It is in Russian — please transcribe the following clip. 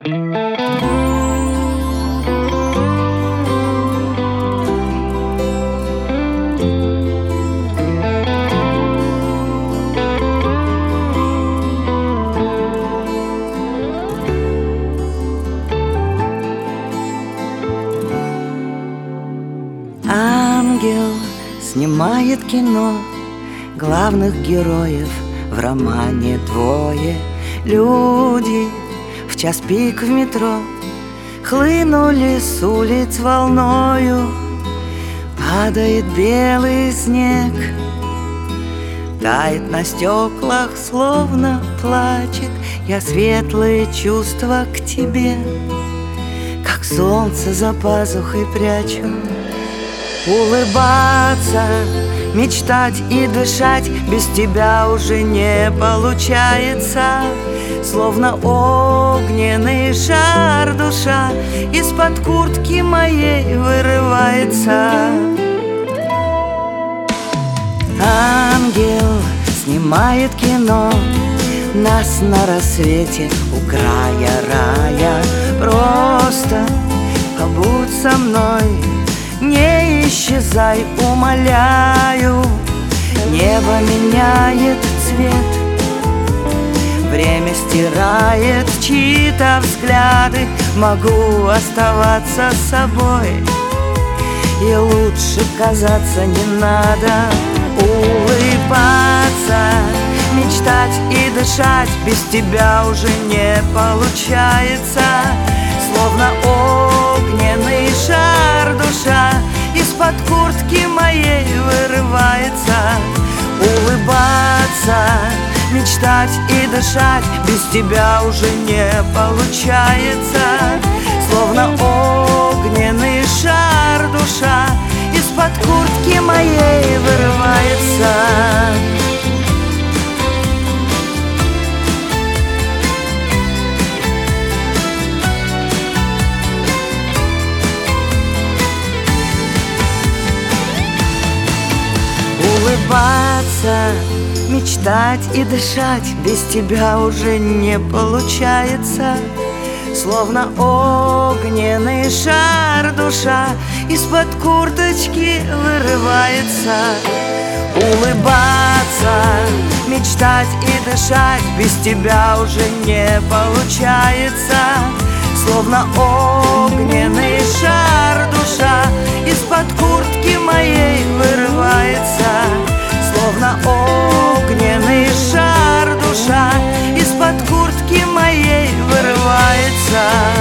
Ангел снимает кино, главных героев в романе двое. Люди в час пик в метро хлынули с улиц волною. Падает белый снег, тает на стеклах, словно плачет. Я светлые чувства к тебе, как солнце за пазухой прячу. Улыбаться, мечтать и дышать без тебя уже не получается. Словно огненный шар душа из-под куртки моей вырывается. Ангел снимает кино, нас на рассвете у края рая. Просто побудь со мной, не исчезай, умоляю. Небо меняет цвет, время стирает чьи-то взгляды. Могу оставаться собой, и лучше казаться не надо. Улыбаться, мечтать и дышать без тебя уже не получается. Словно огненный шар душа из-под куртки моей вырывается. Улыбаться, мечтать и дышать без тебя уже не получается. Словно огненный шар душа из-под куртки моей вырывается. Улыбаться, мечтать и дышать без тебя уже не получается. Словно огненный шар душа из-под курточки вырывается. Улыбаться, мечтать и дышать без тебя уже не получается. Словно огненный шар душа из-под куртки моей вырывается. Словно огненный шар душа из-под куртки моей вырывается.